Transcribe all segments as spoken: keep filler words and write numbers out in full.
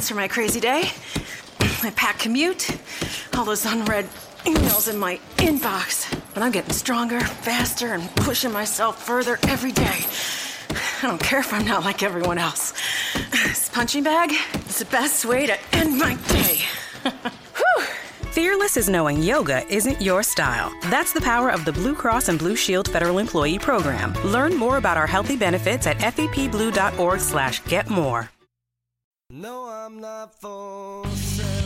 That's for my crazy day. My packed commute, all those unread emails in my inbox. But I'm getting stronger, faster, and pushing myself further every day. I don't care if I'm not like everyone else. This punching bag is the best way to end my day. Whew. Fearless is knowing yoga isn't your style. That's the power of the Blue Cross and Blue Shield Federal Employee Program. Learn more about our healthy benefits at fepblue.org slash get more. No, I'm not for sale.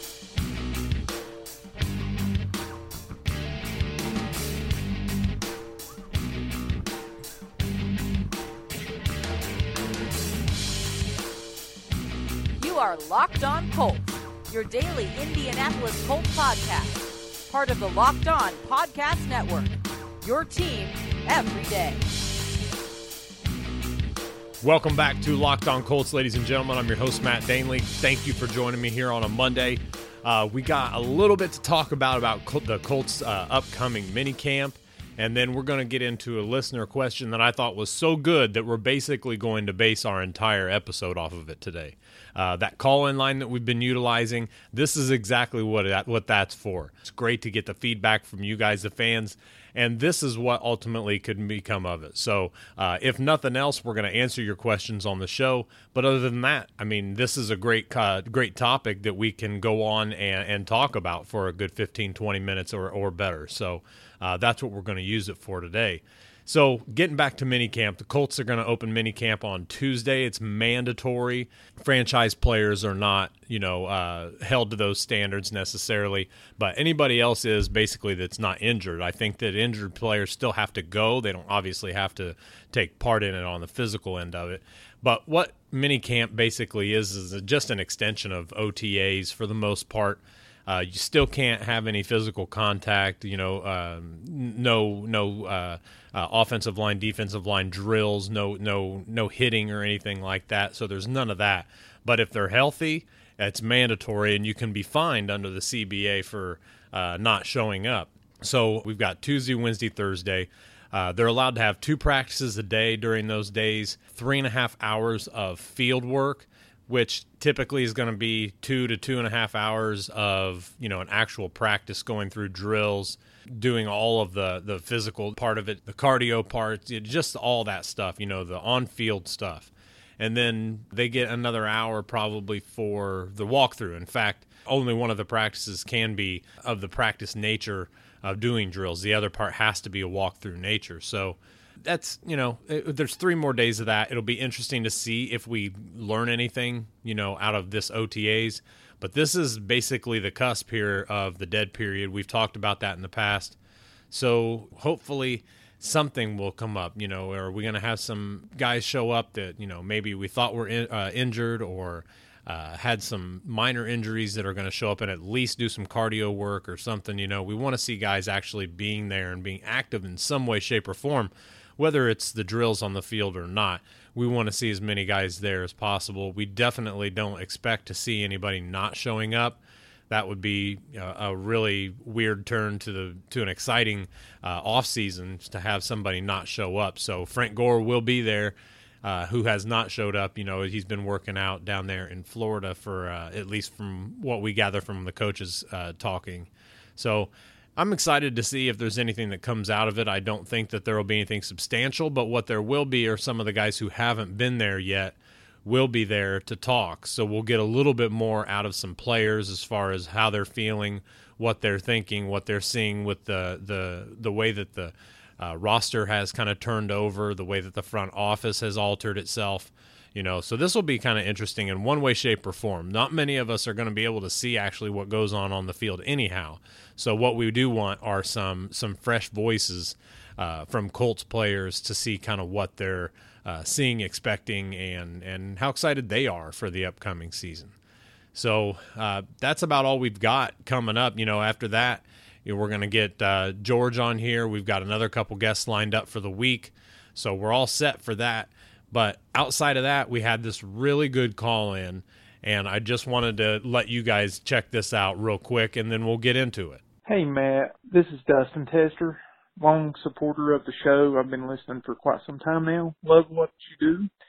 You are Locked On Colts, your daily Indianapolis Colts podcast, part of the Locked On Podcast Network, your team every day. Welcome back to Locked On Colts, ladies and gentlemen. I'm your host, Matt Dainley. Thank you for joining me here on a Monday. Uh, we got a little bit to talk about about Col- the Colts' uh, upcoming minicamp, and then we're going to get into a listener question that I thought was so good that we're basically going to base our entire episode off of it today. Uh, that call-in line that we've been utilizing, this is exactly what it, what that's for. It's great to get the feedback from you guys, the fans, and this is what ultimately could become of it. So uh, if nothing else, we're going to answer your questions on the show. But other than that, I mean, this is a great uh, great topic that we can go on and, and talk about for a good fifteen, twenty minutes or, or better. So uh, that's what we're going to use it for today. So getting back to minicamp, the Colts are going to open minicamp on Tuesday. It's mandatory. Franchise players are not, you know, uh, held to those standards necessarily, but anybody else is basically that's not injured. I think that injured players still have to go. They don't obviously have to take part in it on the physical end of it. But what minicamp basically is is just an extension of O T As for the most part. Uh, you still can't have any physical contact, you know, um, no no uh, uh, offensive line, defensive line drills, no no no hitting or anything like that. So there's none of that. But if they're healthy, it's mandatory, and you can be fined under the C B A for uh, not showing up. So we've got Tuesday, Wednesday, Thursday. Uh, they're allowed to have two practices a day during those days, three and a half hours of field work, which typically is going to be two to two and a half hours of, you know, an actual practice going through drills, doing all of the, the physical part of it, the cardio parts, just all that stuff, you know, the on-field stuff. And then they get another hour probably for the walkthrough. In fact, only one of the practices can be of the practice nature of doing drills. The other part has to be a walkthrough nature. So that's, you know, it, there's three more days of that. It'll be interesting to see if we learn anything, you know, out of this O T As. But this is basically the cusp here of the dead period. We've talked about that in the past. So hopefully something will come up, you know, or are we going to have some guys show up that, you know, maybe we thought were in, uh, injured or uh, had some minor injuries that are going to show up and at least do some cardio work or something. You know, we want to see guys actually being there and being active in some way, shape, or form. Whether it's the drills on the field or not, we want to see as many guys there as possible. We definitely don't expect to see anybody not showing up. That would be a, a really weird turn to the to an exciting uh, off season to have somebody not show up. So Frank Gore will be there, uh, who has not showed up. You know, he's been working out down there in Florida for uh, at least from what we gather from the coaches uh, talking. So I'm excited to see if there's anything that comes out of it. I don't think that there will be anything substantial, but what there will be are some of the guys who haven't been there yet will be there to talk. So we'll get a little bit more out of some players as far as how they're feeling, what they're thinking, what they're seeing with the the, the way that the uh, roster has kind of turned over, the way that the front office has altered itself. You know, so this will be kind of interesting in one way, shape, or form. Not many of us are going to be able to see actually what goes on on the field anyhow. So what we do want are some some fresh voices uh, from Colts players to see kind of what they're uh, seeing, expecting, and and how excited they are for the upcoming season. So uh, that's about all we've got coming up. You know, after that, you know, we're going to get uh, George on here. We've got another couple guests lined up for the week, so we're all set for that. But outside of that, we had this really good call-in, and I just wanted to let you guys check this out real quick, and then we'll get into it. Hey, Matt. This is Dustin Tester, long supporter of the show. I've been listening for quite some time now. Love what you do.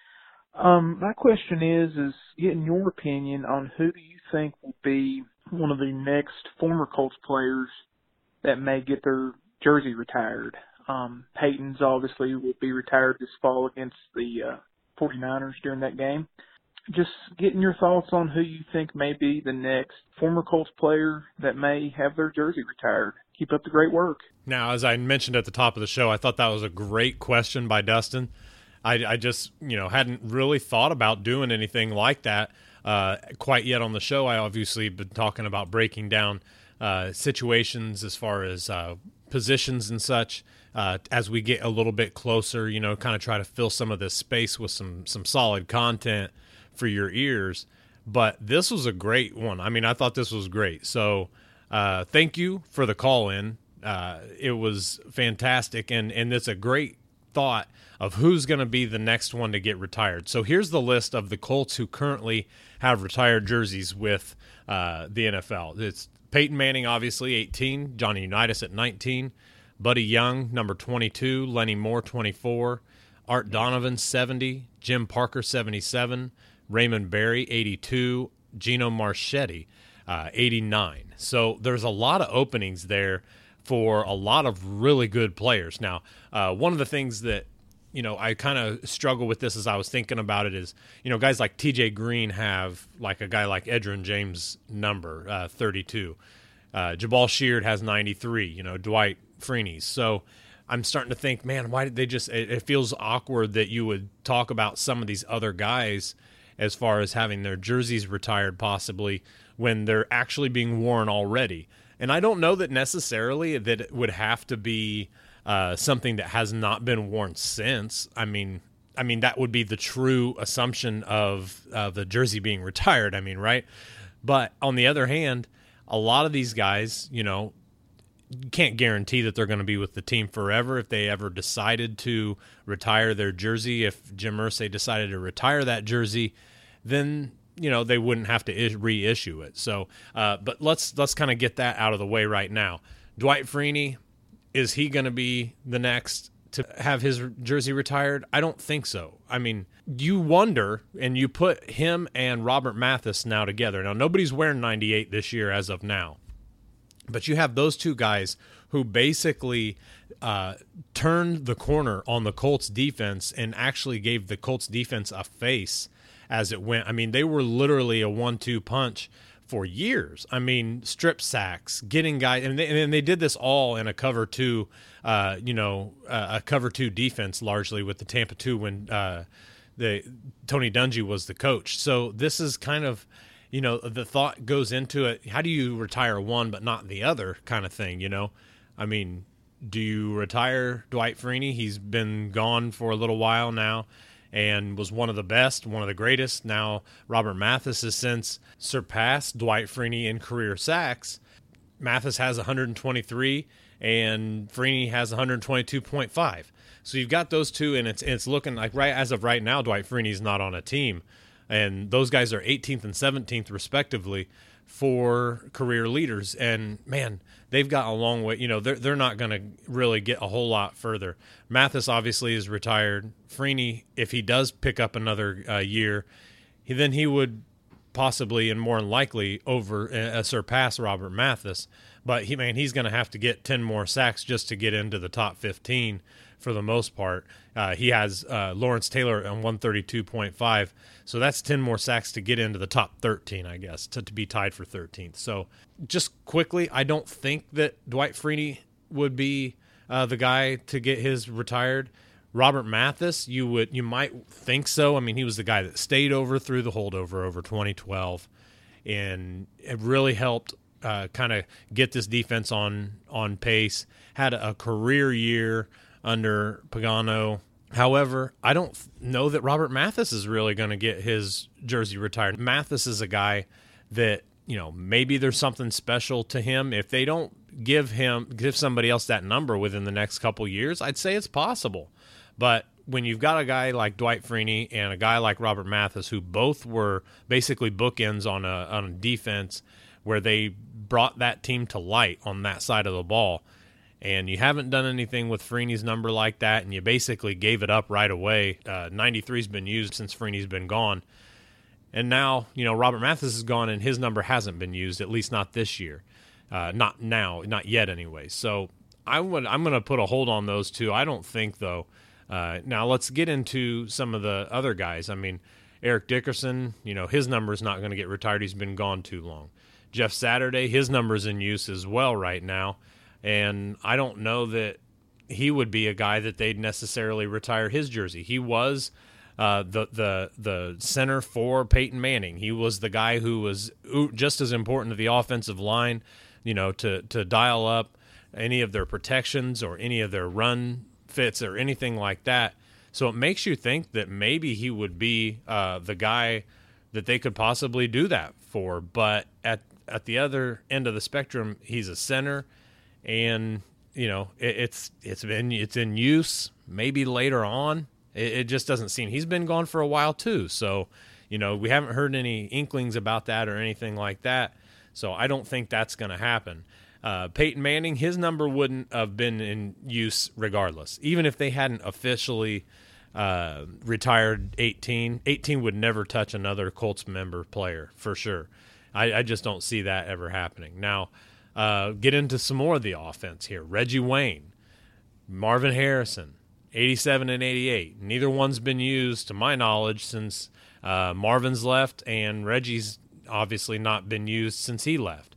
Um, my question is, is getting your opinion on who do you think will be one of the next former Colts players that may get their jersey retired. Um, Peyton's obviously will be retired this fall against the uh, 49ers during that game. Just getting your thoughts on who you think may be the next former Colts player that may have their jersey retired. Keep up the great work. Now, as I mentioned at the top of the show, I thought that was a great question by Dustin. I, I just, you know, hadn't really thought about doing anything like that uh, quite yet on the show. I obviously been talking about breaking down uh, situations as far as uh, positions and such uh, as we get a little bit closer, you know, kind of try to fill some of this space with some some solid content for your ears. But this was a great one. I mean, I thought this was great. So uh, thank you for the call in. Uh, it was fantastic. And, and it's a great thought of who's going to be the next one to get retired. So here's the list of the Colts who currently have retired jerseys with uh, the N F L. It's Peyton Manning, obviously, eighteen, Johnny Unitas at nineteen, Buddy Young, number twenty-two, Lenny Moore, twenty-four, Art Donovan, seventy, Jim Parker, seventy-seven, Raymond Berry, eighty-two, Gino Marchetti, uh, eighty-nine. So there's a lot of openings there for a lot of really good players. Now, uh, one of the things that, you know, I kind of struggle with this as I was thinking about it is, you know, guys like T J Green have like a guy like Edgerrin James number, uh, thirty-two. Uh, Jabal Sheard has ninety-three, you know, Dwight Freeney's. So I'm starting to think, man, why did they just, it, it feels awkward that you would talk about some of these other guys as far as having their jerseys retired possibly when they're actually being worn already. And I don't know that necessarily that it would have to be uh, something that has not been worn since. I mean, I mean that would be the true assumption of uh, the jersey being retired. I mean, right? But on the other hand, a lot of these guys, you know, you can't guarantee that they're going to be with the team forever. If they ever decided to retire their jersey, if Jim Irsay decided to retire that jersey, then, you know, they wouldn't have to is- reissue it. So, uh, but let's let's kind of get that out of the way right now. Dwight Freeney, is he going to be the next to have his jersey retired? I don't think so. I mean, you wonder, and you put him and Robert Mathis now together. Now, nobody's wearing ninety-eight this year as of now. But you have those two guys who basically uh, turned the corner on the Colts defense and actually gave the Colts defense a face as it went. I mean, they were literally a one two punch for years. I mean, strip sacks, getting guys, and they, and they did this all in a cover two, uh, you know, uh, a cover two defense largely with the Tampa two when uh, the Tony Dungy was the coach. So this is kind of, you know, the thought goes into it. How do you retire one but not the other kind of thing, you know? I mean, do you retire Dwight Freeney? He's been gone for a little while now and was one of the best, one of the greatest. Now Robert Mathis has since surpassed Dwight Freeney in career sacks. Mathis has one hundred twenty-three and Freeney has one hundred twenty-two point five. So you've got those two, and it's it's looking like right as of right now, Dwight Freeney's not on a team. And those guys are eighteenth and seventeenth, respectively, for career leaders. And, man, they've got a long way. You know, they're, they're not going to really get a whole lot further. Mathis, obviously, is retired. Freeney, if he does pick up another uh, year, he, then he would possibly and more than likely over uh, surpass Robert Mathis. But, he man, he's going to have to get ten more sacks just to get into the top fifteen for the most part. Uh, he has uh, Lawrence Taylor on one thirty-two point five. So that's ten more sacks to get into the top thirteen, I guess, to, to be tied for thirteenth. So just quickly, I don't think that Dwight Freeney would be uh, the guy to get his retired. Robert Mathis, you would you might think so. I mean, he was the guy that stayed over through the holdover over twenty twelve, and it really helped uh, kind of get this defense on on pace. Had a career year under Pagano. However, I don't know that Robert Mathis is really going to get his jersey retired. Mathis is a guy that, you know, maybe there's something special to him. If they don't give him, give somebody else that number within the next couple years, I'd say it's possible. But when you've got a guy like Dwight Freeney and a guy like Robert Mathis, who both were basically bookends on a, on a defense where they brought that team to light on that side of the ball, And you haven't done anything with Freeney's number like that, and you basically gave it up right away. Uh, ninety-three's been used since Freeney's been gone. And now, you know, Robert Mathis is gone, and his number hasn't been used, at least not this year. Uh, not now, not yet anyway. So I would, I'm going to put a hold on those two. I don't think, though. Uh, now let's get into some of the other guys. I mean, Eric Dickerson, you know, his number is not going to get retired. He's been gone too long. Jeff Saturday, his number's in use as well right now. And I don't know that he would be a guy that they'd necessarily retire his jersey. He was uh, the the the center for Peyton Manning. He was the guy who was just as important to the offensive line, you know, to, to dial up any of their protections or any of their run fits or anything like that. So it makes you think that maybe he would be uh, the guy that they could possibly do that for. But at at the other end of the spectrum, he's a center. And you know it, it's it's been it's in use. Maybe later on, it, it just doesn't seem. He's been gone for a while too, so you know we haven't heard any inklings about that or anything like that. So I don't think that's going to happen. Uh, Peyton Manning, his number wouldn't have been in use regardless, even if they hadn't officially uh, retired eighteen. eighteen would never touch another Colts member player for sure. I, I just don't see that ever happening now. Uh, get into some more of the offense here. Reggie Wayne, Marvin Harrison, eighty-seven and eighty-eight. Neither one's been used, to my knowledge, since uh, Marvin's left, and Reggie's obviously not been used since he left.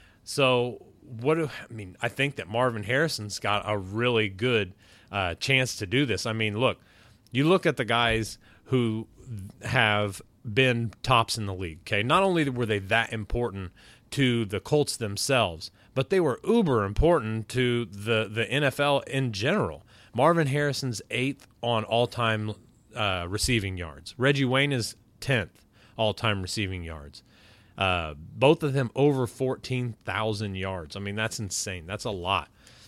So, what do I mean? I think that Marvin Harrison's got a really good uh, chance to do this. I mean, look, you look at the guys who have been tops in the league. Okay, not only were they that important to the Colts themselves, but they were uber important to the, the N F L in general. Marvin Harrison's eighth on all-time uh, receiving yards. Reggie Wayne is tenth all-time receiving yards. Uh, both of them over fourteen thousand yards. I mean, that's insane. That's a lot.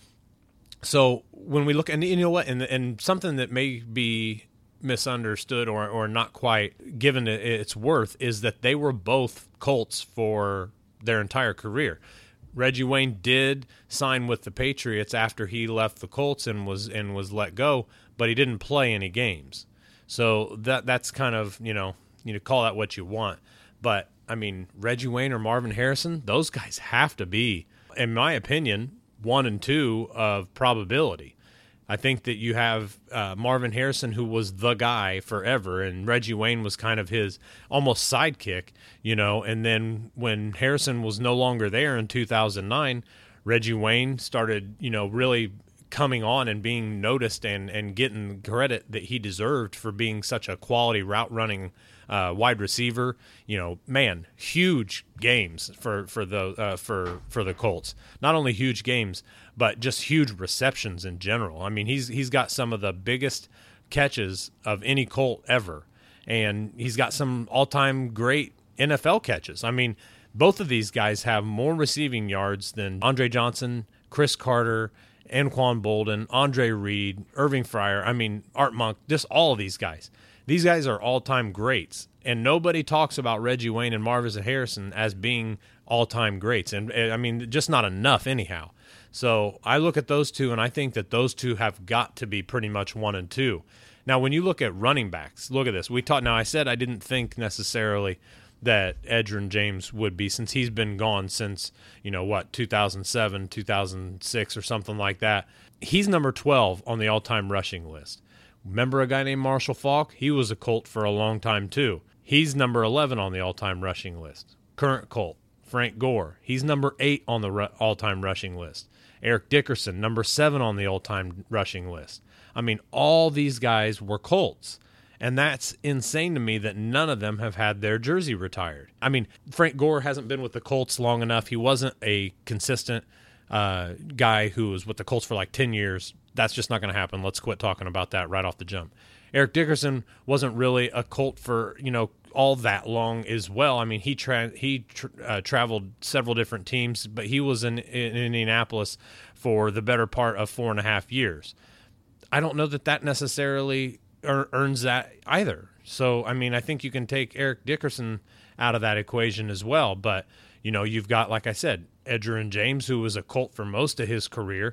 So when we look, and you know what, and, and something that may be misunderstood or, or not quite given its worth is that they were both Colts for their entire career. Reggie Wayne did sign with the Patriots after he left the Colts and was and was let go, but he didn't play any games. So that that's kind of, you know, you know, call that what you want. But I mean, Reggie Wayne or Marvin Harrison, those guys have to be, in my opinion, one and two of probability. I think that you have uh, Marvin Harrison, who was the guy forever, and Reggie Wayne was kind of his almost sidekick, you know, and then when Harrison was no longer there in two thousand nine, Reggie Wayne started, you know, really coming on and being noticed and, and getting credit that he deserved for being such a quality route-running uh, wide receiver. You know, man, huge games for for the uh, for for the Colts. Not only huge games, but just huge receptions in general. I mean, he's he's got some of the biggest catches of any Colt ever, and he's got some all-time great N F L catches. I mean, both of these guys have more receiving yards than Andre Johnson, Chris Carter, Anquan Bolden, Andre Reed, Irving Fryer, I mean, Art Monk, just all of these guys. These guys are all-time greats, and nobody talks about Reggie Wayne and Marvin Harrison as being all-time greats, and I mean, just not enough anyhow. So I look at those two, and I think that those two have got to be pretty much one and two. Now, when you look at running backs, look at this. We talked. Now, I said I didn't think necessarily that Edgerrin James would be, since he's been gone since, you know, what, two thousand seven, two thousand six or something like that. He's number twelve on the all-time rushing list. Remember a guy named Marshall Faulk? He was a Colt for a long time too. He's number eleven on the all-time rushing list. Current Colt, Frank Gore. He's number eight on the ru- all-time rushing list. Eric Dickerson, number seven on the all-time rushing list. I mean, all these guys were Colts. And that's insane to me that none of them have had their jersey retired. I mean, Frank Gore hasn't been with the Colts long enough. He wasn't a consistent uh, guy who was with the Colts for like ten years. That's just not going to happen. Let's quit talking about that right off the jump. Eric Dickerson wasn't really a Colt for, you know, all that long as well. I mean, he tra- he tra- uh, traveled several different teams, but he was in, in Indianapolis for the better part of four and a half years. I don't know that that necessarily earns that either. So, I mean, I think you can take Eric Dickerson out of that equation as well. But, you know, you've got, like I said, Edgerrin James, who was a Colt for most of his career.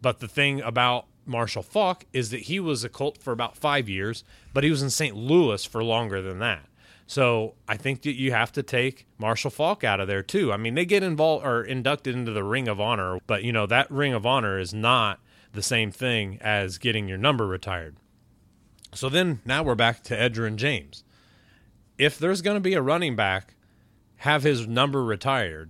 But the thing about Marshall Faulk is that he was a Colt for about five years, but he was in Saint Louis for longer than that. So I think that you have to take Marshall Faulk out of there too. I mean, they get involved or inducted into the Ring of Honor, but you know, that Ring of Honor is not the same thing as getting your number retired. So then now we're back to Edgerrin James. If there's going to be a running back have his number retired,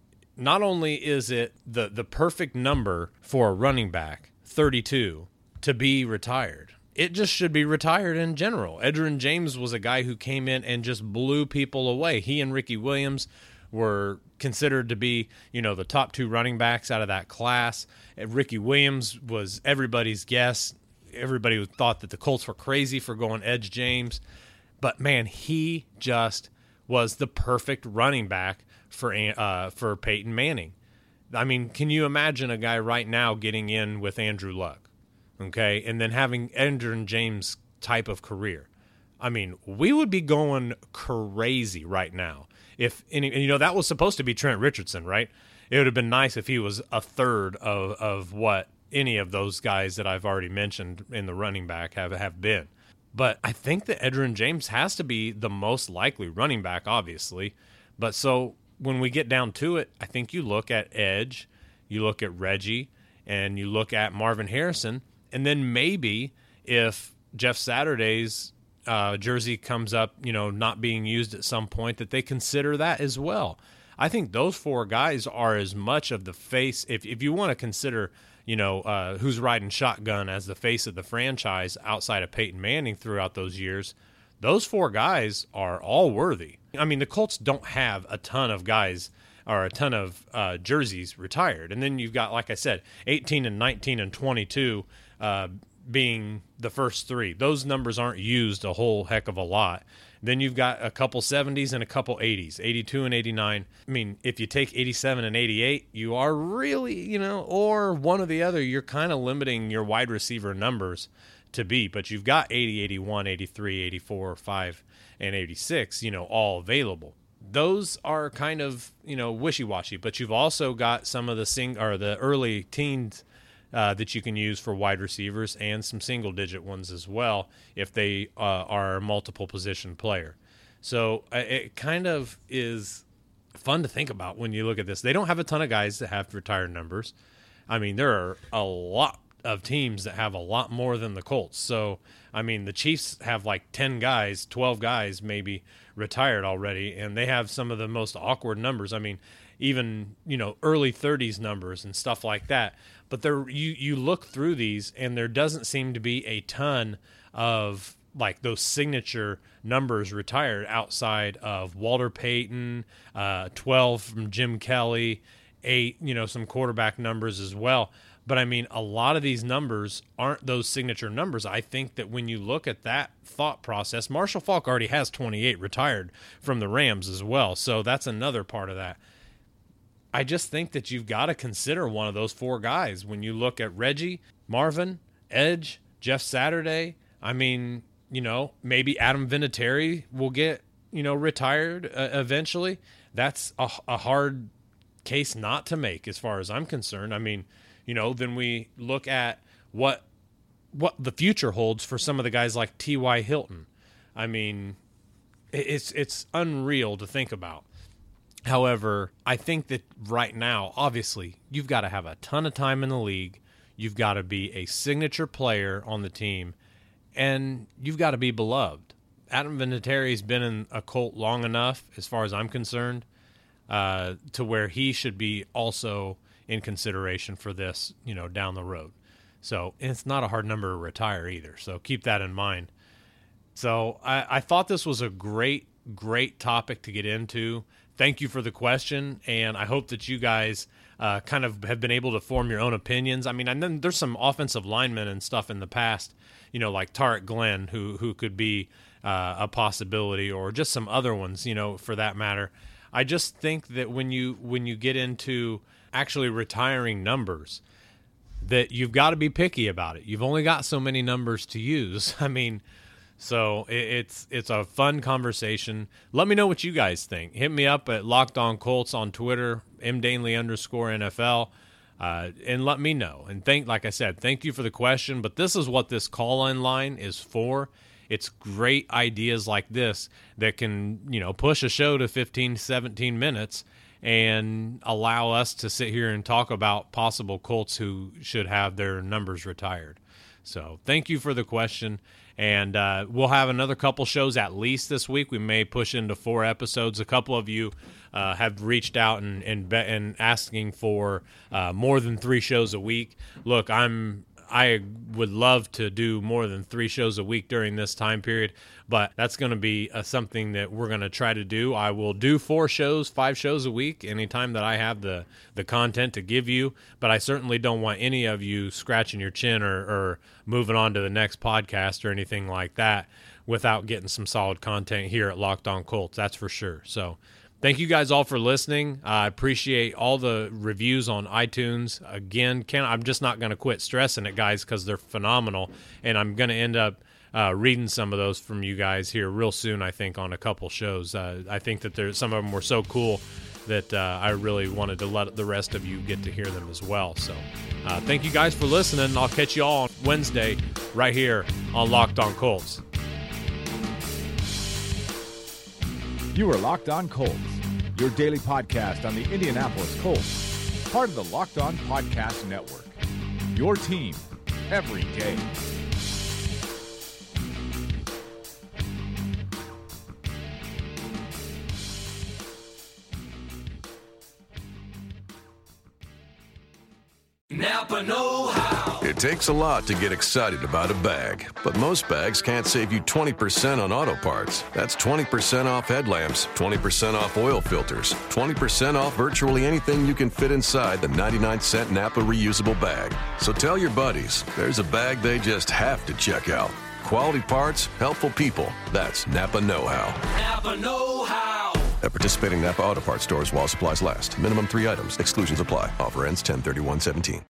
not only is it the, the perfect number for a running back, thirty-two, to be retired, it just should be retired in general. Edgerrin James was a guy who came in and just blew people away. He and Ricky Williams were considered to be, you know, the top two running backs out of that class. Ricky Williams was everybody's guess. Everybody thought that the Colts were crazy for going Edge James. But, man, he just was the perfect running back for uh, for Peyton Manning. I mean, can you imagine a guy right now getting in with Andrew Luck, okay, and then having Edgerrin James type of career? I mean, we would be going crazy right now. If any, and you know, that was supposed to be Trent Richardson, right? It would have been nice if he was a third of, of what any of those guys that I've already mentioned in the running back have, have been. But I think that Edgerrin James has to be the most likely running back, obviously. But so when we get down to it, I think you look at Edge, you look at Reggie, and you look at Marvin Harrison, and then maybe if Jeff Saturday's uh, jersey comes up, you know, not being used at some point, that they consider that as well. I think those four guys are as much of the face, if if you want to consider, you know, uh, who's riding shotgun as the face of the franchise outside of Peyton Manning throughout those years, those four guys are all worthy. I mean, the Colts don't have a ton of guys or a ton of uh, jerseys retired. And then you've got, like I said, eighteen and nineteen and twenty-two uh, being the first three. Those numbers aren't used a whole heck of a lot. Then you've got a couple seventies and a couple eighties, eighty-two and eighty-nine. I mean, if you take eighty-seven and eighty-eight, you are really, you know, or one or the other, you're kind of limiting your wide receiver numbers to be. But you've got eighty, eighty-one, eighty-three, eighty-four, five, and eighty-six, you know, all available. Those are kind of, you know, wishy-washy. But you've also got some of the sing or the early teens Uh, that you can use for wide receivers and some single-digit ones as well if they uh, are a multiple position player. So uh, it kind of is fun to think about when you look at this. They don't have a ton of guys that have retired numbers. I mean, there are a lot of teams that have a lot more than the Colts. So, I mean, the Chiefs have like ten guys, twelve guys maybe retired already, and they have some of the most awkward numbers. I mean, even, you know, early thirties numbers and stuff like that. But there, you, you look through these, and there doesn't seem to be a ton of, like, those signature numbers retired outside of Walter Payton, uh, twelve from Jim Kelly, eight, you know, some quarterback numbers as well. But, I mean, a lot of these numbers aren't those signature numbers. I think that when you look at that thought process, Marshall Faulk already has twenty-eight retired from the Rams as well. So that's another part of that. I just think that you've got to consider one of those four guys when you look at Reggie, Marvin, Edge, Jeff Saturday. I mean, you know, maybe Adam Vinatieri will get, you know, retired uh, eventually. That's a, a hard case not to make as far as I'm concerned. I mean, you know, then we look at what what the future holds for some of the guys like T Y. Hilton. I mean, it's it's unreal to think about. However, I think that right now, obviously, you've got to have a ton of time in the league. You've got to be a signature player on the team, and you've got to be beloved. Adam Vinatieri's been in a Colt long enough, as far as I'm concerned, uh, to where he should be also in consideration for this, you know, down the road. So it's not a hard number to retire either. So keep that in mind. So I, I thought this was a great, great topic to get into. Thank you for the question, and I hope that you guys uh, kind of have been able to form your own opinions. I mean, and then there's some offensive linemen and stuff in the past, you know, like Tarek Glenn, who who could be uh, a possibility, or just some other ones, you know, for that matter. I just think that when you when you get into actually retiring numbers, that you've got to be picky about it. You've only got so many numbers to use. I mean, so it's it's a fun conversation. Let me know what you guys think. Hit me up at Locked On Colts on Twitter, mdanley underscore NFL. uh, and let me know. And thank, like I said, thank you for the question. But this is what this call-in line is for. It's great ideas like this that can, you know, push a show to fifteen, seventeen minutes and allow us to sit here and talk about possible Colts who should have their numbers retired. So thank you for the question. And uh, we'll have another couple shows at least this week. We may push into four episodes. A couple of you uh, have reached out and and, be- and asking for uh, more than three shows a week. Look, I'm I would love to do more than three shows a week during this time period, but that's going to be uh, something that we're going to try to do. I will do four shows, five shows a week, anytime that I have the, the content to give you, but I certainly don't want any of you scratching your chin or, or moving on to the next podcast or anything like that without getting some solid content here at Locked On Colts, that's for sure. So thank you guys all for listening. I appreciate all the reviews on iTunes. Again, can I'm just not going to quit stressing it, guys, because they're phenomenal, and I'm going to end up uh, reading some of those from you guys here real soon, I think, on a couple shows. Uh, I think that there's, some of them were so cool that uh, I really wanted to let the rest of you get to hear them as well. So uh, thank you guys for listening. I'll catch you all on Wednesday right here on Locked On Colts. You are Locked On Colts, your daily podcast on the Indianapolis Colts, part of the Locked On Podcast Network, your team every day. Napa know-how. It takes a lot to get excited about a bag, but most bags can't save you twenty percent on auto parts. That's twenty percent off headlamps, twenty percent off oil filters, twenty percent off virtually anything you can fit inside the ninety-nine cent Napa reusable bag. So tell your buddies, there's a bag they just have to check out. Quality parts, helpful people. That's Napa know-how. Napa know-how. At participating Napa Auto Parts stores while supplies last. Minimum three items. Exclusions apply. Offer ends ten thirty-one seventeen.